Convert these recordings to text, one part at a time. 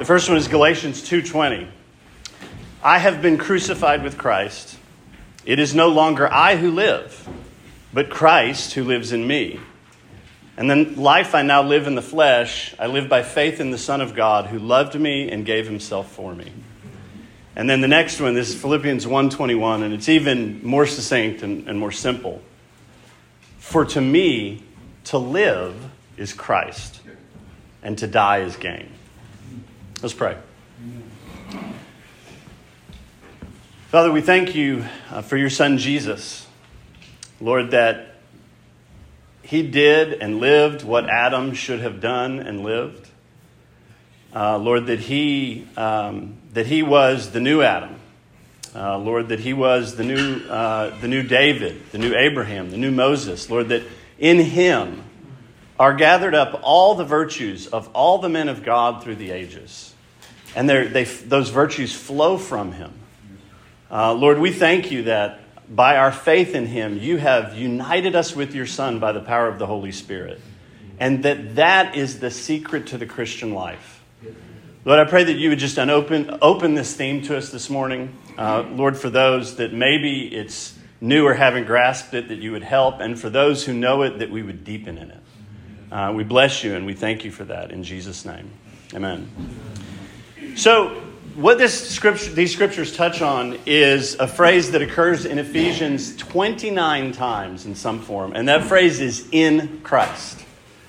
The first one is Galatians 2:20. I have been crucified with Christ. It is no longer I who live, but Christ who lives in me. And then life I now live in the flesh, I live by faith in the Son of God who loved me and gave himself for me. And then the next one, this is Philippians 1:21, and it's even more succinct and more simple. For to me, to live is Christ, and to die is gain. Let's pray. Father, we thank you for your Son, Jesus. Lord, that he did and lived what Adam should have done and lived. Lord, that he was the new Adam. Lord, that he was the new David, the new Abraham, the new Moses. Lord, that in him are gathered up all the virtues of all the men of God through the ages. And those virtues flow from him. Lord, we thank you that by our faith in him, you have united us with your Son by the power of the Holy Spirit. And that is the secret to the Christian life. Lord, I pray that you would just open this theme to us this morning. Lord, for those that maybe it's new or haven't grasped it, that you would help. And for those who know it, that we would deepen in it. We bless you and we thank you for that in Jesus' name. Amen. So what these scriptures touch on is a phrase that occurs in Ephesians 29 times in some form. And that phrase is in Christ.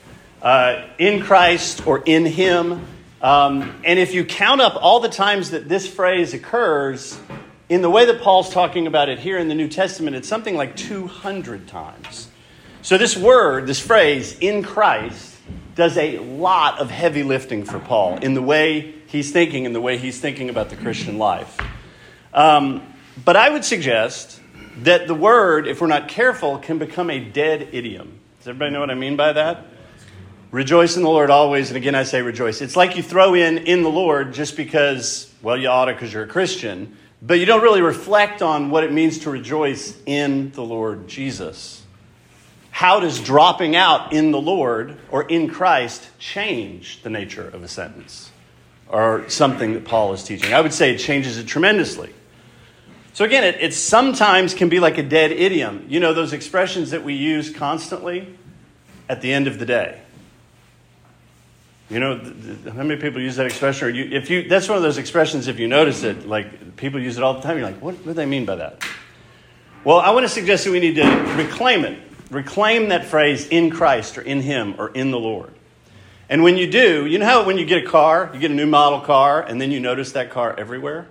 In Christ or in him. And if you count up all the times that this phrase occurs, in the way that Paul's talking about it here in the New Testament, it's something like 200 times. So this phrase, in Christ, does a lot of heavy lifting for Paul in the way he's thinking about the Christian life. But I would suggest that the word, if we're not careful, can become a dead idiom. Does everybody know what I mean by that? Rejoice in the Lord always, and again I say rejoice. It's like you throw in the Lord just because, well, you ought to because you're a Christian, but you don't really reflect on what it means to rejoice in the Lord Jesus. How does dropping out in the Lord or in Christ change the nature of a sentence or something that Paul is teaching? I would say it changes it tremendously. So again, it sometimes can be like a dead idiom. You know, those expressions that we use constantly at the end of the day. You know, how many people use that expression? Or that's one of those expressions, if you notice it, like people use it all the time. You're like, what do they mean by that? Well, I want to suggest that we need to reclaim it. Reclaim that phrase, in Christ or in him or in the Lord. And when you do, you know how when you get a car, you get a new model car, and then you notice that car everywhere?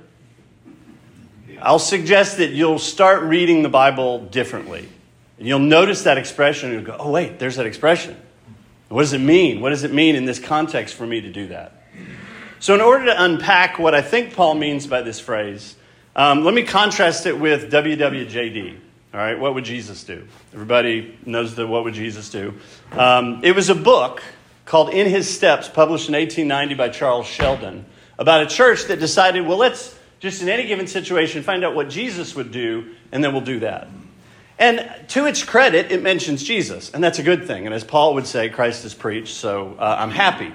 I'll suggest that you'll start reading the Bible differently. And you'll notice that expression and you'll go, oh, wait, there's that expression. What does it mean? What does it mean in this context for me to do that? So in order to unpack what I think Paul means by this phrase, let me contrast it with WWJD. All right, what would Jesus do? Everybody knows the What Would Jesus Do? It was a book called In His Steps, published in 1890 by Charles Sheldon, about a church that decided, well, let's just in any given situation find out what Jesus would do, and then we'll do that. And to its credit, it mentions Jesus, and that's a good thing. And as Paul would say, Christ is preached, so I'm happy.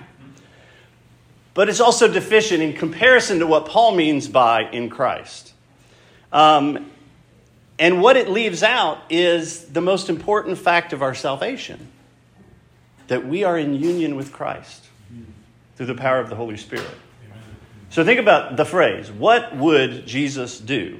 But it's also deficient in comparison to what Paul means by in Christ. And what it leaves out is the most important fact of our salvation, that we are in union with Christ through the power of the Holy Spirit. So think about the phrase, what would Jesus do?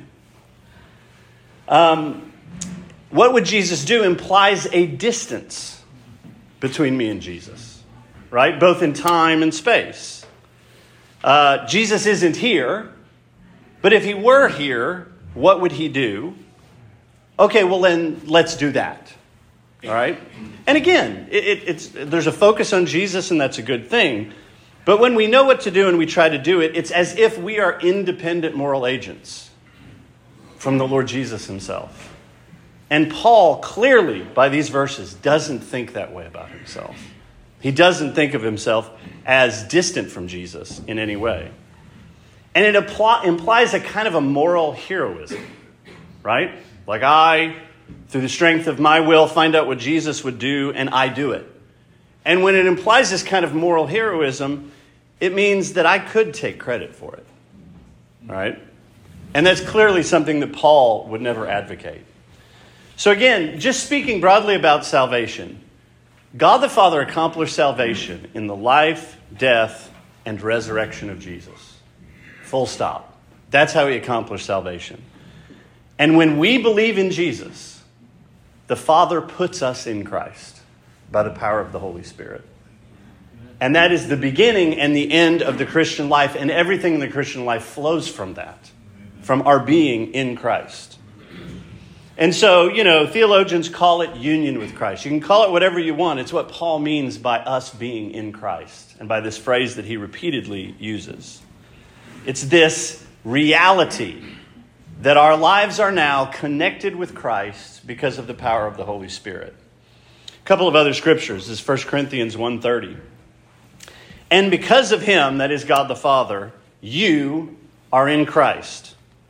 What would Jesus do implies a distance between me and Jesus, right? Both in time and space. Jesus isn't here, but if he were here, what would he do? Okay, well then let's do that. All right? And again, there's a focus on Jesus, and that's a good thing. But when we know what to do and we try to do it, it's as if we are independent moral agents from the Lord Jesus himself. And Paul clearly, by these verses, doesn't think that way about himself. He doesn't think of himself as distant from Jesus in any way. And it implies a kind of a moral heroism, right? Like I, through the strength of my will, find out what Jesus would do, and I do it. And when it implies this kind of moral heroism, it means that I could take credit for it. All right? And that's clearly something that Paul would never advocate. So again, just speaking broadly about salvation, God the Father accomplished salvation in the life, death, and resurrection of Jesus. Full stop. That's how he accomplished salvation. And when we believe in Jesus, the Father puts us in Christ by the power of the Holy Spirit. And that is the beginning and the end of the Christian life, and everything in the Christian life flows from that, from our being in Christ. And so, theologians call it union with Christ. You can call it whatever you want. It's what Paul means by us being in Christ, and by this phrase that he repeatedly uses. It's this reality that our lives are now connected with Christ because of the power of the Holy Spirit. A couple of other scriptures. This is 1 Corinthians 1:30. And because of him, that is God the Father, you are in Christ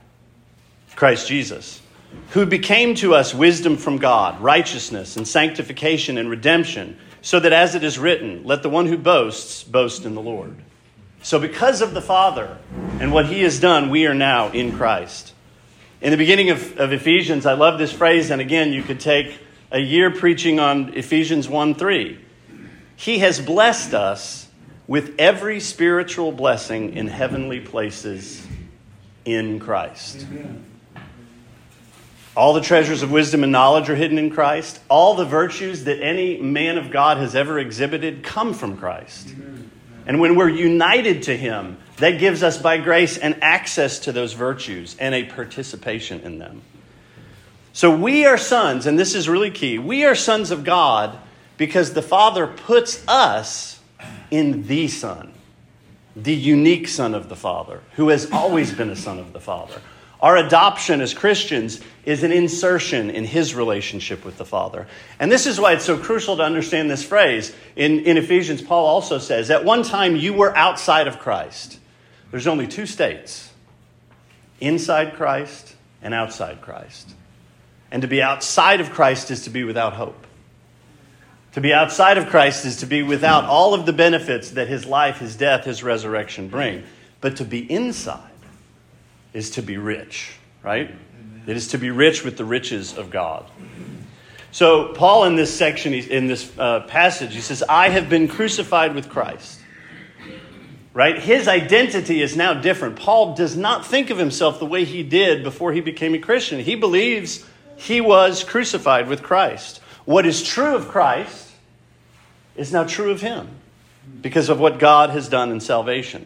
Jesus, who became to us wisdom from God, righteousness and sanctification and redemption, so that as it is written, let the one who boasts, boast in the Lord. So because of the Father and what he has done, we are now in Christ. In the beginning of Ephesians, I love this phrase, and again, you could take a year preaching on Ephesians 1:3. He has blessed us with every spiritual blessing in heavenly places in Christ. Amen. All the treasures of wisdom and knowledge are hidden in Christ. All the virtues that any man of God has ever exhibited come from Christ. Amen. And when we're united to him, that gives us by grace an access to those virtues and a participation in them. So we are sons, and this is really key. We are sons of God because the Father puts us in the Son, the unique Son of the Father, who has always been a son of the Father. Our adoption as Christians is an insertion in his relationship with the Father. And this is why it's so crucial to understand this phrase. In Ephesians, Paul also says, at one time you were outside of Christ. There's only two states, inside Christ and outside Christ. And to be outside of Christ is to be without hope. To be outside of Christ is to be without all of the benefits that his life, his death, his resurrection bring. But to be inside is to be rich, right? Amen. It is to be rich with the riches of God. So Paul in this section, in this passage, he says, I have been crucified with Christ. Right? His identity is now different. Paul does not think of himself the way he did before he became a Christian. He believes he was crucified with Christ. What is true of Christ is now true of him because of what God has done in salvation.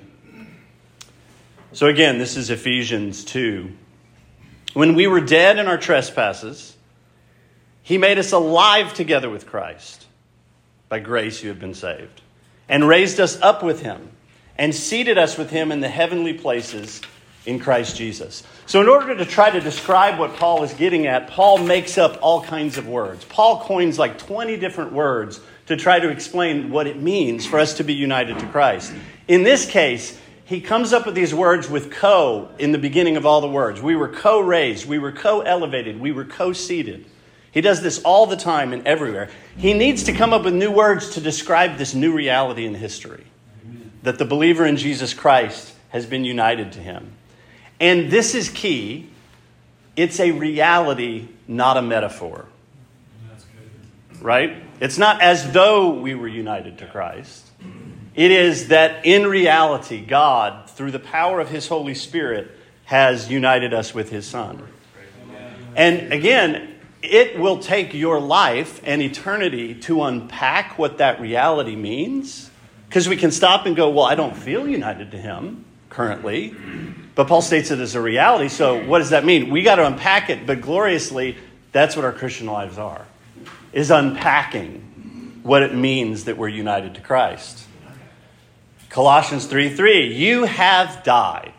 So again, this is Ephesians 2. When we were dead in our trespasses, he made us alive together with Christ. By grace you have been saved. And raised us up with him and seated us with him in the heavenly places in Christ Jesus. So in order to try to describe what Paul is getting at, Paul makes up all kinds of words. Paul coins like 20 different words to try to explain what it means for us to be united to Christ. In this case, he comes up with these words with co in the beginning of all the words. We were co-raised, we were co-elevated, we were co-seated. He does this all the time and everywhere. He needs to come up with new words to describe this new reality in history. Amen. That the believer in Jesus Christ has been united to him. And this is key. It's a reality, not a metaphor. That's good. Right? It's not as though we were united to Christ. It is that in reality, God, through the power of his Holy Spirit, has united us with his Son. And again, it will take your life and eternity to unpack what that reality means. Because we can stop and go, well, I don't feel united to him currently. But Paul states it as a reality. So what does that mean? We got to unpack it. But gloriously, that's what our Christian lives are. Is unpacking what it means that we're united to Christ. Colossians 3:3, you have died,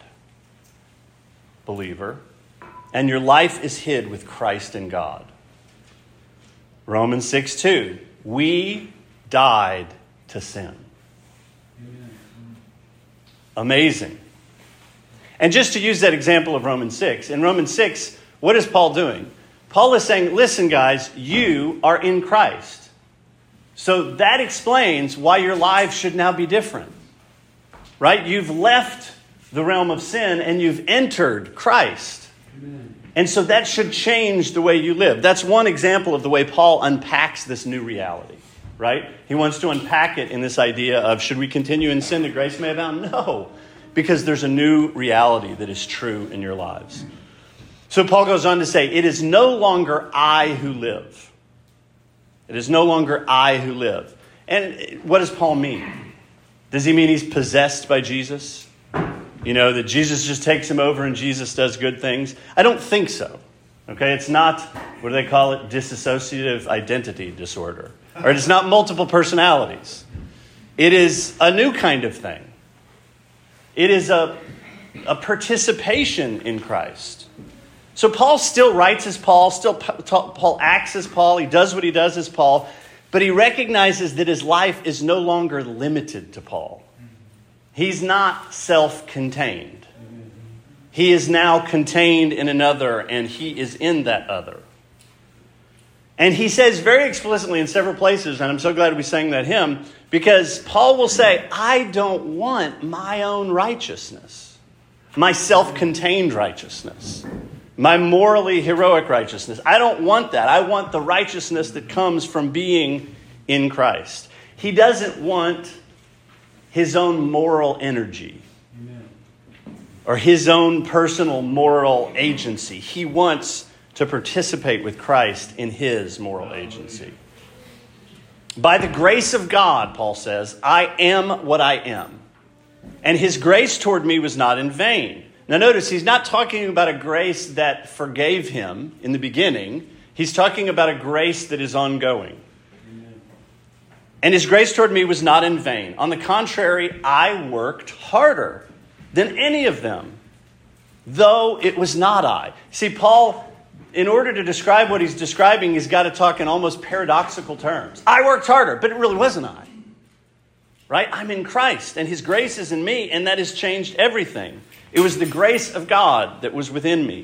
believer, and your life is hid with Christ in God. Romans 6:2, we died to sin. Amazing. And just to use that example of Romans 6, in Romans 6, what is Paul doing? Paul is saying, listen guys, you are in Christ. So that explains why your lives should now be different. right? You've left the realm of sin and you've entered Christ. Amen. And so that should change the way you live. That's one example of the way Paul unpacks this new reality, right? He wants to unpack it in this idea of, should we continue in sin that grace may abound? No, because there's a new reality that is true in your lives. So Paul goes on to say, it is no longer I who live. It is no longer I who live. And what does Paul mean? Does he mean he's possessed by Jesus? You know, that Jesus just takes him over and Jesus does good things? I don't think so. Okay, it's not, what do they call it? Dissociative identity disorder. Or it's not multiple personalities. It is a new kind of thing. It is a participation in Christ. So Paul still writes as Paul, Paul acts as Paul, he does what he does as Paul, but he recognizes that his life is no longer limited to Paul. He's not self-contained. He is now contained in another, and he is in that other. And he says very explicitly in several places, and I'm so glad we sang that hymn, because Paul will say, I don't want my own righteousness, my self-contained righteousness, my morally heroic righteousness. I don't want that. I want the righteousness that comes from being in Christ. He doesn't want his own moral energy. Amen. Or his own personal moral agency. He wants to participate with Christ in his moral agency. By the grace of God, Paul says, I am what I am. And his grace toward me was not in vain. Now notice, he's not talking about a grace that forgave him in the beginning. He's talking about a grace that is ongoing. Amen. And his grace toward me was not in vain. On the contrary, I worked harder than any of them, though it was not I. See, Paul, in order to describe what he's describing, he's got to talk in almost paradoxical terms. I worked harder, but it really wasn't I. Right? I'm in Christ, and his grace is in me, and that has changed everything. It was the grace of God that was within me.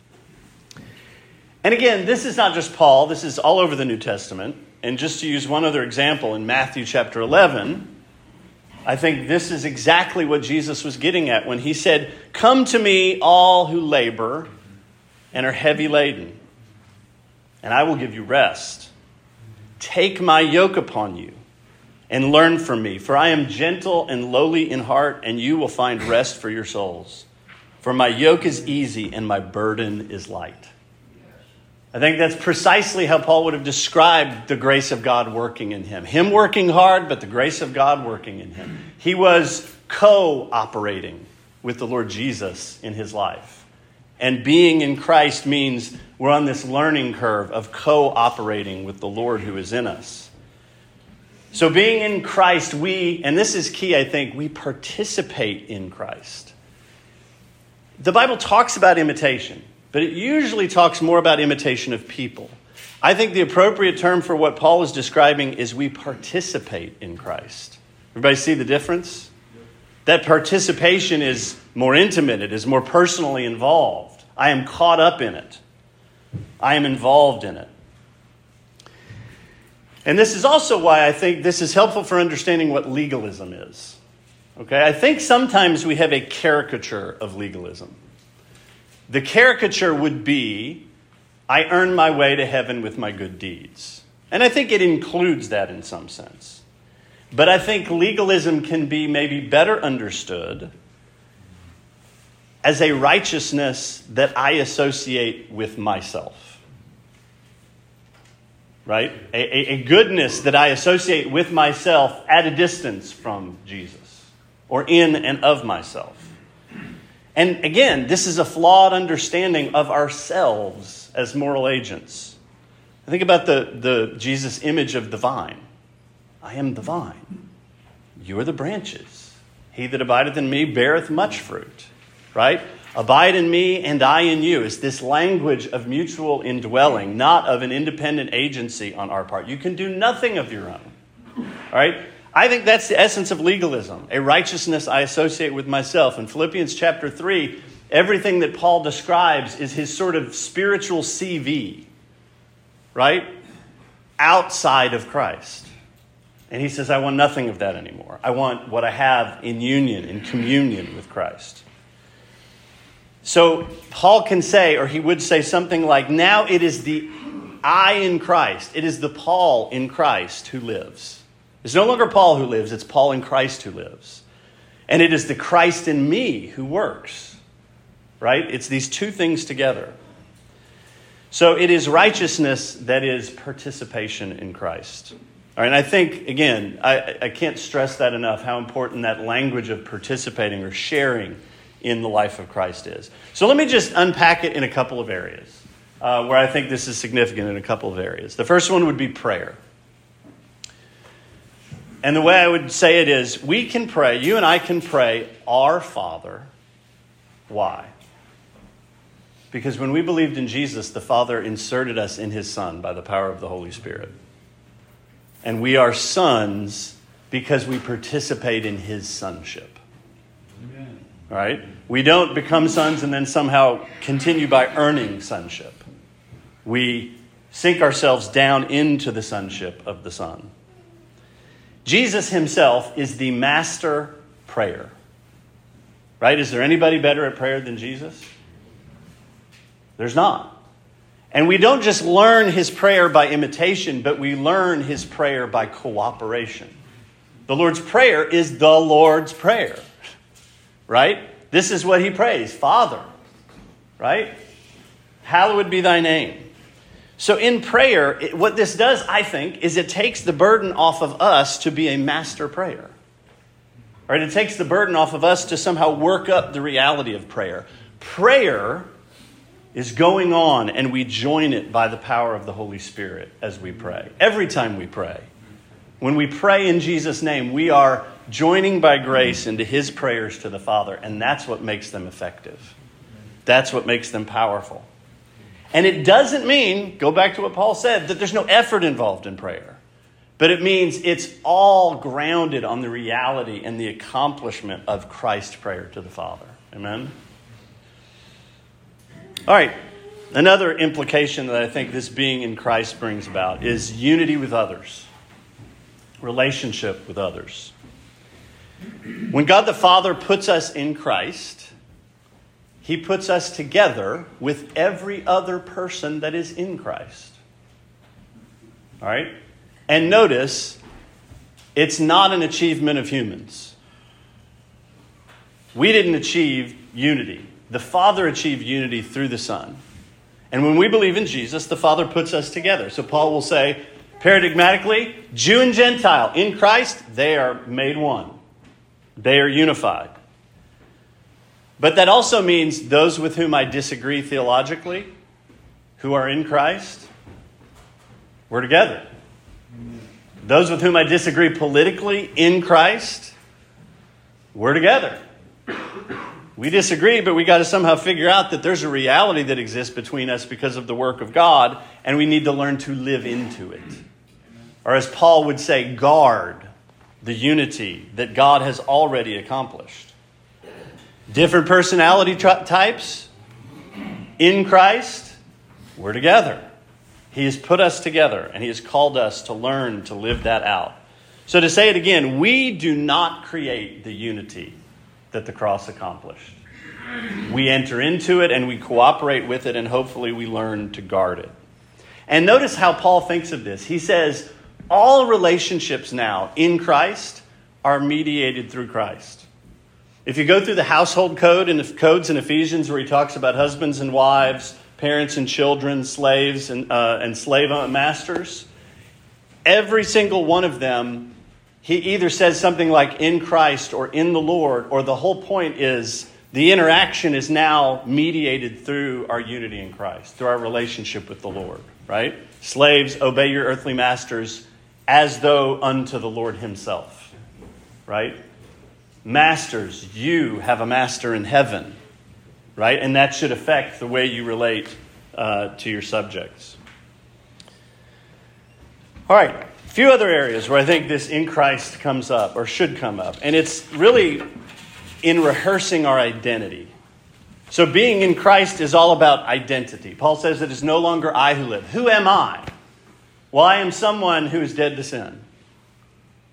And again, this is not just Paul. This is all over the New Testament. And just to use one other example, in Matthew chapter 11, I think this is exactly what Jesus was getting at when he said, come to me, all who labor and are heavy laden, and I will give you rest. Take my yoke upon you and learn from me, for I am gentle and lowly in heart, and you will find rest for your souls. For my yoke is easy and my burden is light. I think that's precisely how Paul would have described the grace of God working in him. Him working hard, but the grace of God working in him. He was cooperating with the Lord Jesus in his life. And being in Christ means we're on this learning curve of cooperating with the Lord who is in us. So being in Christ, and this is key, I think, we participate in Christ. The Bible talks about imitation, but it usually talks more about imitation of people. I think the appropriate term for what Paul is describing is we participate in Christ. Everybody see the difference? That participation is more intimate. It is more personally involved. I am caught up in it. I am involved in it. And this is also why I think this is helpful for understanding what legalism is. Okay, I think sometimes we have a caricature of legalism. The caricature would be, I earn my way to heaven with my good deeds. And I think it includes that in some sense. But I think legalism can be maybe better understood as a righteousness that I associate with myself. Right? A goodness that I associate with myself at a distance from Jesus, or in and of myself. And again, this is a flawed understanding of ourselves as moral agents. Think about the Jesus image of the vine. I am the vine. You are the branches. He that abideth in me beareth much fruit. Right? Abide in me and I in you. It's this language of mutual indwelling, not of an independent agency on our part. You can do nothing of your own. All right? I think that's the essence of legalism, a righteousness I associate with myself. In Philippians chapter 3, everything that Paul describes is his sort of spiritual CV, right? Outside of Christ. And he says, I want nothing of that anymore. I want what I have in union, in communion with Christ. So Paul can say, or he would say something like, now it is the I in Christ. It is the Paul in Christ who lives. It's no longer Paul who lives, it's Paul in Christ who lives. And it is the Christ in me who works. Right? It's these two things together. So it is righteousness that is participation in Christ. All right, and I think, again, I can't stress that enough, how important that language of participating or sharing in the life of Christ is. So let me just unpack it in a couple of areas where I think this is significant in a couple of areas. The first one would be prayer. And the way I would say it is, we can pray, you and I can pray, Our Father. Why? Because when we believed in Jesus, the Father inserted us in his Son by the power of the Holy Spirit. And we are sons because we participate in his sonship. Amen. All right? We don't become sons and then somehow continue by earning sonship. We sink ourselves down into the sonship of the Son. Jesus himself is the master prayer. Right? Is there anybody better at prayer than Jesus? There's not. And we don't just learn his prayer by imitation, but we learn his prayer by cooperation. The Lord's Prayer is the Lord's Prayer. Right? This is what he prays. Father. Right? Hallowed be thy name. So in prayer, what this does, I think, is it takes the burden off of us to be a master prayer. Right? It takes the burden off of us to somehow work up the reality of prayer. Prayer is going on, and we join it by the power of the Holy Spirit as we pray. Every time we pray. When we pray in Jesus' name, we are joining by grace into his prayers to the Father, and that's what makes them effective. That's what makes them powerful. And it doesn't mean, go back to what Paul said, that there's no effort involved in prayer. But it means it's all grounded on the reality and the accomplishment of Christ's prayer to the Father. Amen? All right. Another implication that I think this being in Christ brings about is unity with others. Relationship with others. When God the Father puts us in Christ, he puts us together with every other person that is in Christ. All right? And notice, it's not an achievement of humans. We didn't achieve unity. The Father achieved unity through the Son. And when we believe in Jesus, the Father puts us together. So Paul will say, paradigmatically, Jew and Gentile in Christ, they are made one. They are unified. But that also means those with whom I disagree theologically, who are in Christ, we're together. Those with whom I disagree politically in Christ, we're together. We disagree, but we got to somehow figure out that there's a reality that exists between us because of the work of God, and we need to learn to live into it. Or as Paul would say, guard the unity that God has already accomplished. Different personality types in Christ, we're together. He has put us together, and he has called us to learn to live that out. So to say it again, we do not create the unity that the cross accomplished. We enter into it and we cooperate with it, and hopefully we learn to guard it. And notice how Paul thinks of this. He says, all relationships now in Christ are mediated through Christ. If you go through the household code and the codes in Ephesians where he talks about husbands and wives, parents and children, slaves and slave masters, every single one of them, he either says something like in Christ or in the Lord, or the whole point is the interaction is now mediated through our unity in Christ, through our relationship with the Lord, right? Slaves, obey your earthly masters as though unto the Lord himself, right? Masters, you have a master in heaven, right? And that should affect the way you relate to your subjects. All right, a few other areas where I think this in Christ comes up or should come up. And it's really in rehearsing our identity. So being in Christ is all about identity. Paul says it is no longer I who live. Who am I? Well, I am someone who is dead to sin.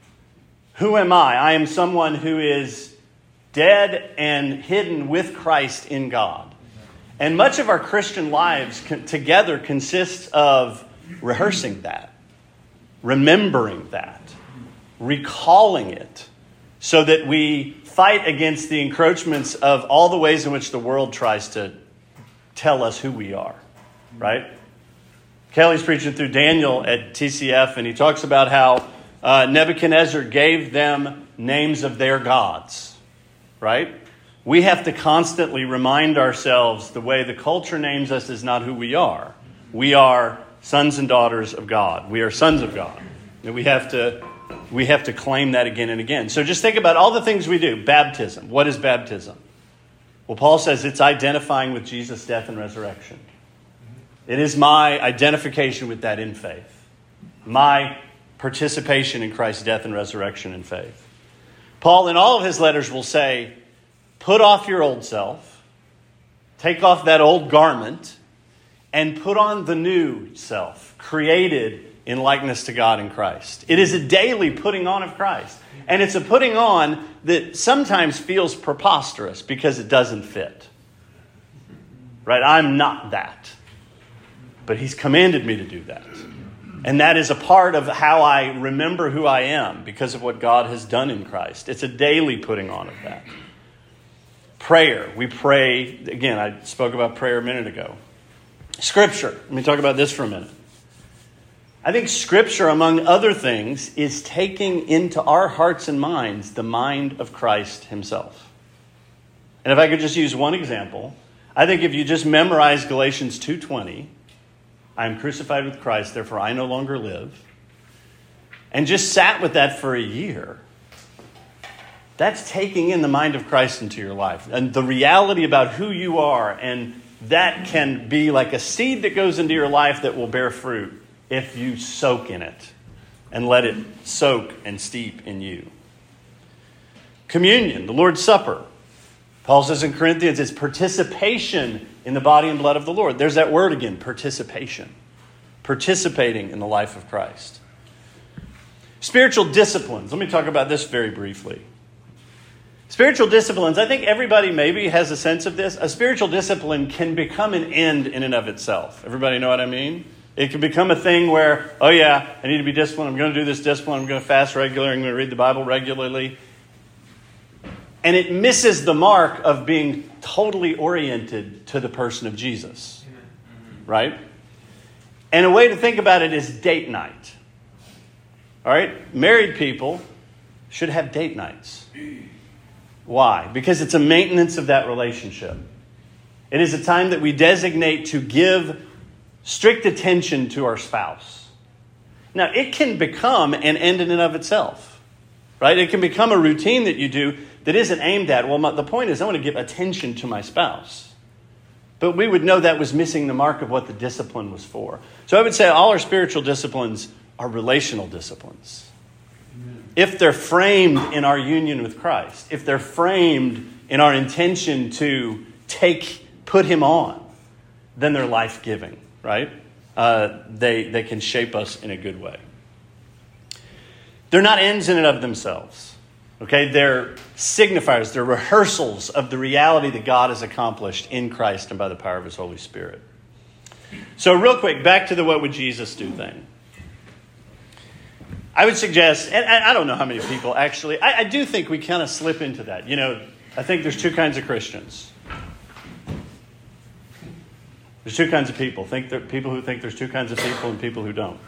Who am I? I am someone who is dead and hidden with Christ in God. And much of our Christian lives together consists of rehearsing that, remembering that, recalling it, so that we fight against the encroachments of all the ways in which the world tries to tell us who we are, right? Kelly's preaching through Daniel at TCF, and he talks about how Nebuchadnezzar gave them names of their gods, right? We have to constantly remind ourselves the way the culture names us is not who we are. We are sons and daughters of God. We are sons of God. And we have to claim that again and again. So just think about all the things we do. Baptism. What is baptism? Well, Paul says it's identifying with Jesus' death and resurrection. It is my identification with that in faith. My participation in Christ's death and resurrection in faith. Paul, in all of his letters, will say, put off your old self, take off that old garment, and put on the new self, created in likeness to God in Christ. It is a daily putting on of Christ. And it's a putting on that sometimes feels preposterous because it doesn't fit. Right? I'm not that. But he's commanded me to do that. And that is a part of how I remember who I am because of what God has done in Christ. It's a daily putting on of that. Prayer. We pray. Again, I spoke about prayer a minute ago. Scripture. Let me talk about this for a minute. I think Scripture, among other things, is taking into our hearts and minds the mind of Christ himself. And if I could just use one example, I think if you just memorize Galatians 2:20, I am crucified with Christ, therefore I no longer live, and just sat with that for a year, that's taking in the mind of Christ into your life and the reality about who you are. And that can be like a seed that goes into your life that will bear fruit if you soak in it and let it soak and steep in you. Communion, the Lord's Supper. Paul says in Corinthians, it's participation in the body and blood of the Lord. There's that word again, participation. Participating in the life of Christ. Spiritual disciplines. Let me talk about this very briefly. Spiritual disciplines, I think everybody maybe has a sense of this. A spiritual discipline can become an end in and of itself. Everybody know what I mean? It can become a thing where, oh yeah, I need to be disciplined. I'm going to do this discipline. I'm going to fast regularly. I'm going to read the Bible regularly. And it misses the mark of being totally oriented to the person of Jesus. Right? And a way to think about it is date night. All right? Married people should have date nights. Why? Because it's a maintenance of that relationship. It is a time that we designate to give strict attention to our spouse. Now, it can become an end in and of itself. Right? It can become a routine that you do that isn't aimed at, well, the point is I want to give attention to my spouse. But we would know that was missing the mark of what the discipline was for. So I would say all our spiritual disciplines are relational disciplines. If they're framed in our union with Christ, if they're framed in our intention to put him on, then they're life-giving, right? They can shape us in a good way. They're not ends in and of themselves. Okay, they're signifiers, they're rehearsals of the reality that God has accomplished in Christ and by the power of his Holy Spirit. So real quick, back to the what would Jesus do thing. I would suggest, and I don't know how many people actually, I do think we kind of slip into that. You know, I think there's two kinds of Christians. There's two kinds of people. People who think there's two kinds of people and people who don't.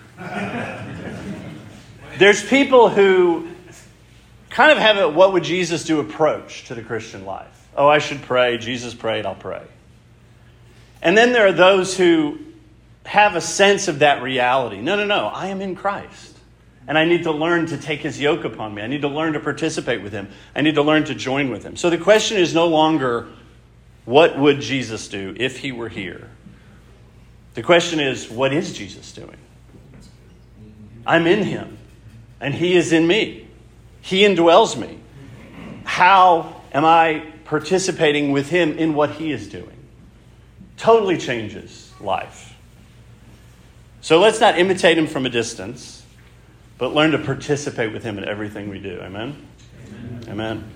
There's people who kind of have a what would Jesus do approach to the Christian life. Oh, I should pray. Jesus prayed, I'll pray. And then there are those who have a sense of that reality. No, I am in Christ. And I need to learn to take his yoke upon me. I need to learn to participate with him. I need to learn to join with him. So the question is no longer, what would Jesus do if he were here? The question is, what is Jesus doing? I'm in him, and he is in me. He indwells me. How am I participating with him in what he is doing? Totally changes life. So let's not imitate him from a distance. but learn to participate with him in everything we do. Amen? Amen. Amen.